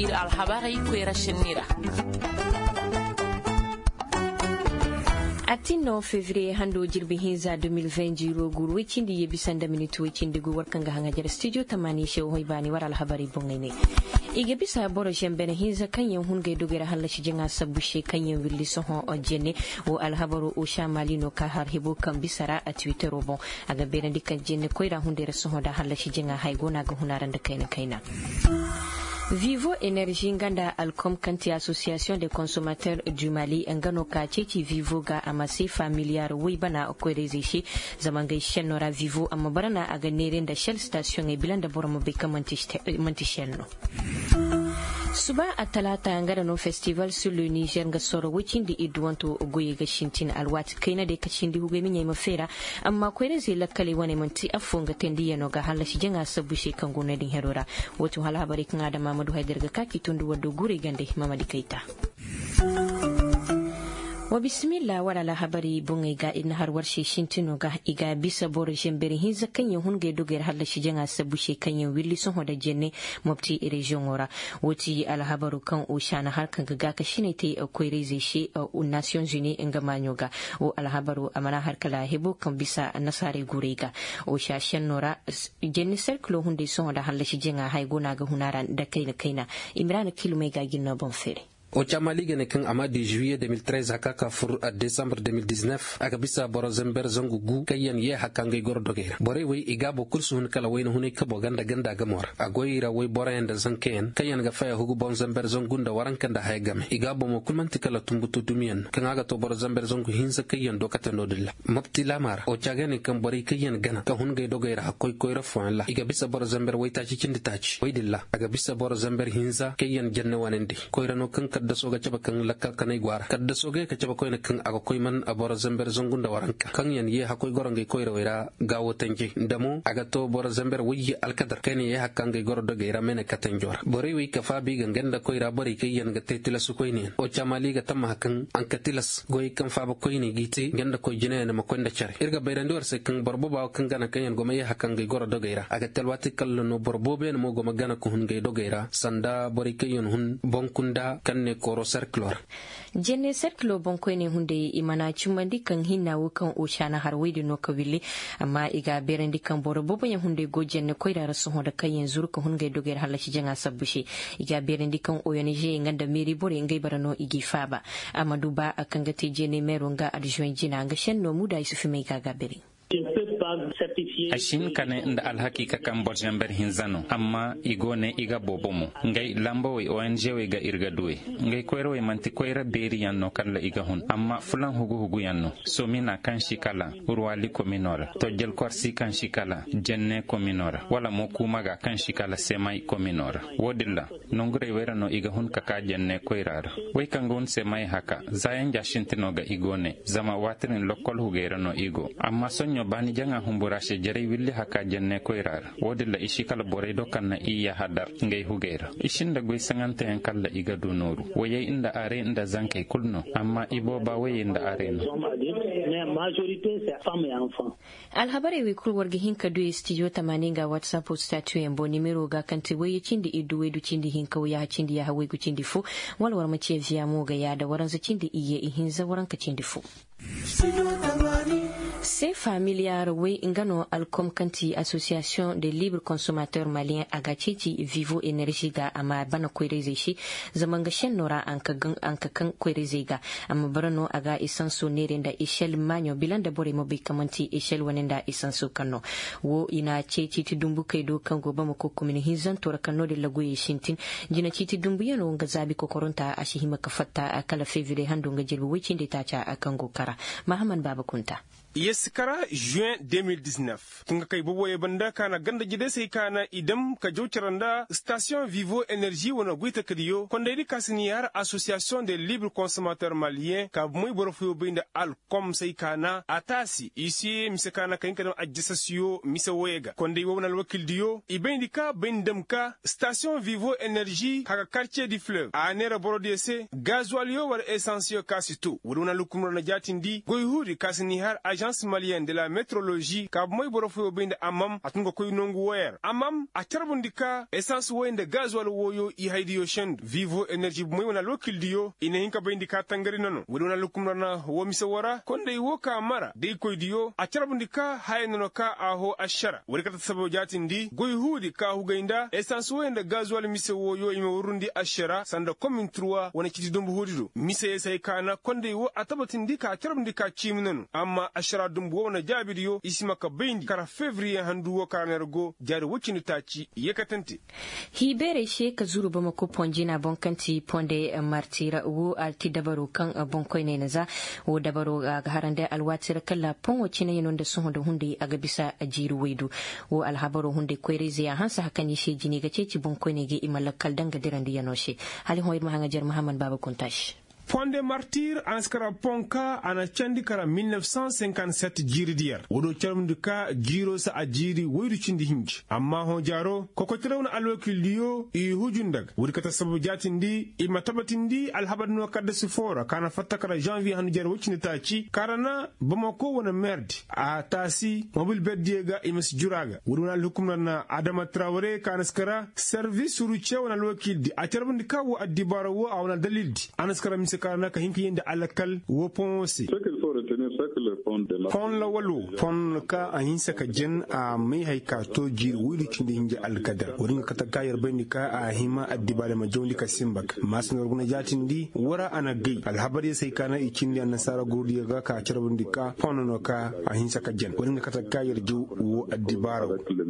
ir alhabari kwera shinira. Atino février hando jirbi hinza 2020 guru wicindi yebisanda minutu wicindi gu warkanga hangajar studio tamani shew hoybani waral habari bongene ige bisa boro jembene hinza kanyen hunge dogera halla shijenga sabushe kanyen willi soho ojene o alhabaru o shamalino ka har hebo kan bisara a twitter bon aga bere dikan jenne koira hunde soho da halla shijenga haygona ga hunaran da kaina Vivo Énergie nganda Alcom kanti Association des consommateurs du Mali ngano ka ceci Vivo ga amasi familiar wibana okwerezishi zamanga shenora Vivo amabarana aga neren da Shell station e bilanda boramo beka mantishelno Suba atalata ngara no festival sur le Niger nga soro wicindi idwanto goye ga shintin alwat kaina de kachindi huge minya mafera amma kwerezi lakkali wane manti afunga tendi yano ga halashi jenga sabushi kangone din herora wato halabari kan Adam Mamadou Haidar ga kaki tundu wado gure gande Mamadi Keita wa bismillah wala la habari bunga ga in har warshe shintino ga iga bisa bor jembere hinza kanya hunge doger halla shi janga sabushe kanya willi son hoda jenne mopti region ora woti al habaru kan o shana har kan ga ka shine te akwai reze shi o Nations Unies inga manyoga o al habaru amana har kala hebo kan bisa nasare gurega o shashen nora jenne circle hunde son hoda halla shi janga hay gona ga hunaran da kaina Imran Kilumai ga ginna bon fere O chamali gane kan ama de juillet 2013 haka ka fur a décembre 2019 aka bisa boro zember zongu gu kayan ye hakanga gor dogera bore wey igabo kursu hun kala wayna hune kabo ganda gamor agoyira wey bora yanda zanken kayan ga faya hugu bon zember zongu nda waranka nda haygame igabo mo kulmanti kala tumbutu dumiyan kan aga to boro zember zongu hinza kayan do katano dilla mabti lamar o chagane kan bore kayan gana kan hun ga dogera hakoy koy rafan la iga bisa boro zember wey tachi kindi tachi wey dilla aga bisa boro zember hinza kayan janne wanende koyrano kan kadda soga caba kan lakka kanay gwara kadda soga ka caba koyna kan aga koy man abora zamber zongunda waranka kan yan ye hakoy gorange koy rawira gawo tanke ndamo aga to bora zamber wiyi alkadar kani ye hakkange gordo geira mena katanjor bore wi ka fabi ganganda koy ra bari kay yan ga tetila su koy ne o chamali ga tamma kan an katilas goy kan fa ba koy ne gite ganda koy jine na makonda chare irga bayrandi war se kan borbo ba kan gana kan yan goma ye hakkange gordo geira aga telwati kallo no borbo be no goma gana ko hun ge do geira sanda bari kay yan hun bonkunda kan koro circular jenne circular bonko ne hunde imana chumandi kan hinna wukan oshana har widi no kawili amma iga berendi kan borobo ban hunde go jenne koira rasu hoda kan yanzu ka hunge doger halashi janga sabbushi iga berendi kan ONG nganda meri bore ngai barano igi faba amadu ba akan gate jenne meronga adjoint jina nga shenno muda isufi mai gaga bere ashin kane inda alhakika kan borjamber hinzano amma igone iga bobomo ngai lambo we ONG we ga irga duwe ngai koyro we manti koyra beri yanno kala iga hun amma fulan hugu yanno so mina kan shikala urwali kominora to jel korsi kan shikala jenne kominora wala mo kumaga kan shikala semai kominora wodilla nongure wera no iga hun kaka jenne koyrara we kangon semai haka zayan jashintino ga igone zama watrin lokol hugera no igo amma sonyo bani janga humburashe jere willi haka jenne koyrar wodilla ishi kala bore do kanna iya hadar ngay hugera ishinda goy sangante en kala iga do noru waye inda are inda zankai kulno amma ibo ba waye inda are no alhabari wi kul wargi hinka do studio tamaninga whatsapp statue en bo numero ga kanti waye cindi idu wedu cindi hinka ya cindi ya hawe gu cindi fu wal war mace via mo ga ya da waran za cindi iye ihinza waran ka cindi fu C'est familiar we ingano Alcom kanti Association des libres consommateurs maliens agachiti Vivo Énergie ga ama bana kwerezishi zamanga shenora anka kan kwereziga ama barano aga isansu nerenda ishel manyo bilanda bore mobi kamanti ishel wanenda isansu kano wo ina cheti tidumbu kaido kango bama ko komini hinzan tora kano de lagoye shintin jina chiti dumbu yano nga zabi kokoronta ashihima kafatta akala fevrier hando nga jirbu wicinde tacha akango kara Mahaman Baba Kunta Yesikara juin 2019 tunga kai bobo ye banda kana ganda jide sai kana idam ka jawcaranda station Vivo Énergie wana guita kadiyo kondairi kasiniyar association des libres consommateurs maliens ka muy borofu binda Alcom sai kana atasi isi misekana kain kana ajisasiyo misewega kondai wona alwakil diyo ibendi ka bindam ka station Vivo Énergie haka quartier du fleuve anera borodese gasoil yo war essentiel kasitu wuruna lukumro na jatindi goyhuri kasiniyar agence malien de la métrologie ka moy borofo binde amam atungo koy nongu wer amam a charbundika essence wende gasoil woyo i haydiyo shendu vivo energy moy wana lokil diyo ina hinka bindi ka tangari nano wona lukumrana wo misawara konde wo ka mara de koy diyo a charbundika haynono ka aho ashara wori kata sabo jatindi goy hudi ka hugainda essence wende gasoil mise woyo ime wurundi ashara sanda commune 3 wana kiti dombu hodido mise sai kana konde wo atabatindi ka charbundika chimnanu amma ashara dumbu wona jabidiyo isimaka bindi kara février handu wo kanergo jari wocini taci yekatante hibere she ka zuru bama ko ponjina bonkanti ponde martira wo alti dabaro kan bonkoy ne za wo dabaro ga harande alwatira kala ponwo cine yenon da sun hunde aga bisa ajiru wedu wo alhabaro hunde koyreze ya hansa hakani she jini ga ceci bonkoy ne ge imalakal danga dirandi yanoshe hali hoyir mahanga jar muhammad baba kuntash Ponde Martyr anskara ponka ana chandi kara 1957 jiri diyar. Wodo charmdu ka jiro sa ajiri woydu chindi hinji. Amma ho jaro koko tirawna alwakil diyo i hujundag. Wodi kata sabu jatindi i matabatindi alhabadno kadda sifora kana fatta kara janvier hanu jaro wuchini tachi karana Bamako wana merdi. A tasi mobil beddiega imas juraga. Wodo na alhukumna na Adama Traore kana skara service uruche wana alwakil di. A charmdu ka wo adibara wo awana dalildi. Anaskara kana ka hinki yende alakal wo ponse pon la walu pon ka ahinsa ka jen a mai haika to jir wuri kindi hinje alkadar wurin ka ta kayar bani ka a hima addibale ma jawli ka simbak masin ruguna jatindi wara ana gai alhabari sai kana ikindi an nasara gurdi ga ka charbundi ka pon no ka ahinsa ka jen wurin ka ta kayar ju wo addibara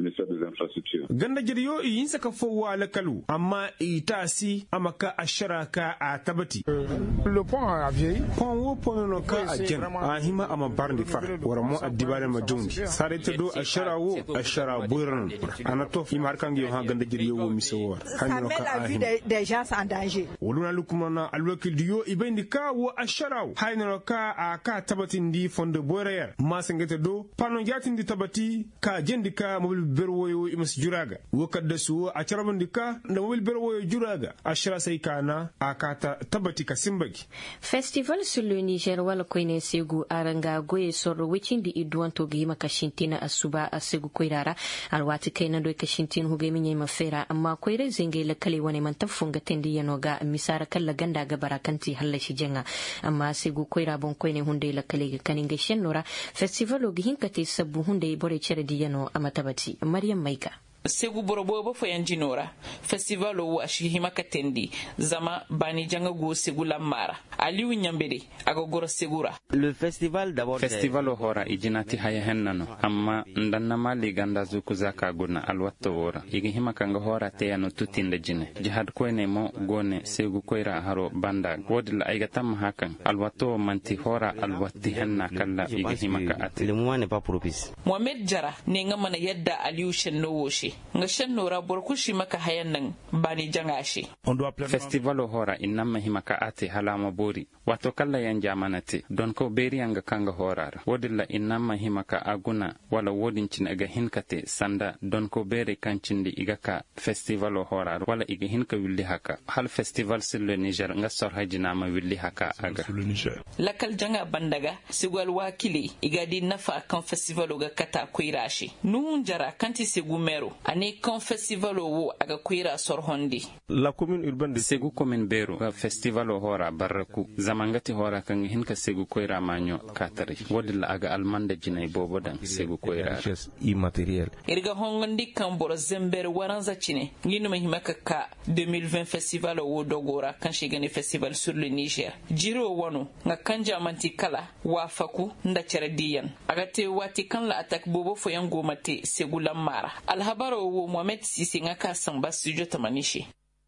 ganda jiriyo yinsa ka fo alakalu amma itasi amaka asharaka a tabati Le pont a vieilli. Pont wo pont no ka ajen a hima ama barndi far wara mo addibale ma jondi sare te do ashara wo ashara boyran anato hima har kangi ha ganda jiri yo miso war hanno ka a hima des gens en danger. woluna lukumana alwakil diyo ibendi ka wo ashara hanno ka a ka tabati ndi fonde boyrer ma sengete do pano jati ndi tabati ka jendi ka mobil berwo yo imas juraga wo kadda su a charabandi ka da mobil berwo yo juraga ashara sai kana a ka tabati ka simbagi Festival sur le Niger wala koine segu aranga goye sorro wicindi idwanto gima kashintina asuba asegu koirara alwati kaina do kashintin huge minye mafera amma koire zenge la kale wane man tafunga tendi yanoga misara kala ganda ga barakanti halla shijenga amma segu koira bon koine hunde la kale kaninga shenora festival ogi hinkati sabu hunde bore chere diyano amatabati Maryam Maika segu borobo fo yanjinora festival o ashihima katendi zama bani janga go segu lamara aliu nyambede aga goro segura le festival d'abord festival o hora ijinati haya hennano amma ndanna mali ganda zuku zaka guna alwatto wora igi hima kanga hora te yano tutinde jine jihad koyne mo gone segu koyra haro banda wodila aiga tam hakan alwatto manti hora alwatti henna kala igi hima ka ati le moment n'est pas propice Mohamed Jara ne ngamana yadda aliu shenno woshi nga shennora borkushi maka hayan nan bani jangashi festival o hora inamma himaka ate halama bori wato kala yan jamanati don ko beri anga kanga horar wodilla inamma himaka aguna wala wodincin aga hinkate sanda don ko beri kancindi igaka festival o horar wala iga hinka willi haka hal festival sur le Niger nga sor hajina ma willi haka aga lakal janga bandaga sigwal wakili igadi nafa kan festival ga kata kuirashi nun jara kanti segumero ane kan festival wo aga kuira sor hondi la commune urbaine de segu commune beru ga festival o hora baraku zamangati hora kan hinka segu kuira manyo katari wodilla aga almanda jinay bobodan segu kuira immatériel irga hongondi kan boro zember waranza chine ngino mahimaka ka 2020 festival wo dogora kan shigani festival sur le Niger jiro wonu nga kanja mantikala wafaku nda cerediyan agate wati kan la attaque bobo fo yango mate segu lamara alhabaro wo Mohamed Sisi nga ka samba studio tamanishi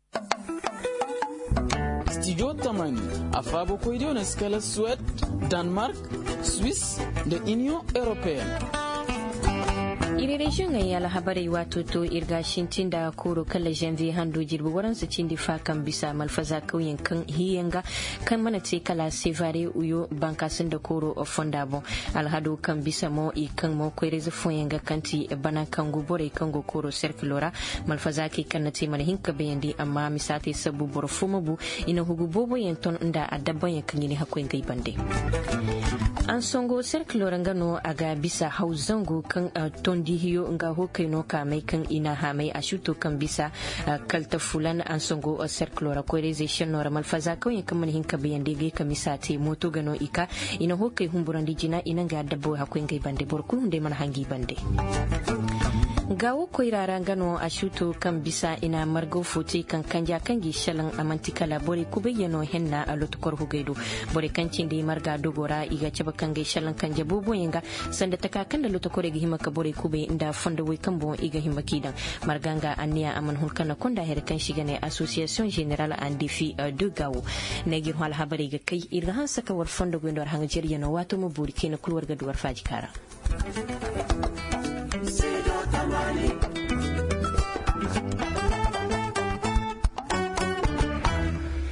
Studio Tamani afabo koidio na skala Suède, Danemark, Suisse, de Union Européenne. iri region ay ala habari wato to irga shintin da koro kala janvier hando jirbu waran su cindi fa kan bisa malfaza kauyen kan hiyenga kan mana te kala sevare uyo banka sun da koro fondabo alhado kan bisa mo i kan mo ko rezo foyenga kanti bana kan go bore kan go koro circulora malfaza ke kan te mana hinka bayandi amma misate sabu bor fumabu ina hugu bobo yenton nda adabban yankan ni hakwen gai bande an songo circulora ngano aga bisa hauzango kan tondi hiyo nga hokai no ka mai kan ina ha mai ashuto kan bisa kalta fulan an songo circular cohesion normal faza ko yin kan hinka bayan de ga misate moto gano ika ina hokai humburan dijina ina ga dabbo hakwen gai bande borku hunde man hangi bande gawo koirara ngano ashuto kan bisa ina margo foti kan kanja kangi shalan amantikala bore kubayano henna alotukor hugaido bore kancin de marga dogora iga ceba kangi shalan kanja bobo yenga sanda takakan da lotokore gi himaka bore kube inda fonda we kambo iga himakidan marganga aniya aman hulkana konda her kan shigane association générale en défi de gawo negir hal habari ga kai irga han saka war fonda go ndor hanga jeriyano wato mo buri kena kulwar ga duwar fajikara Tamani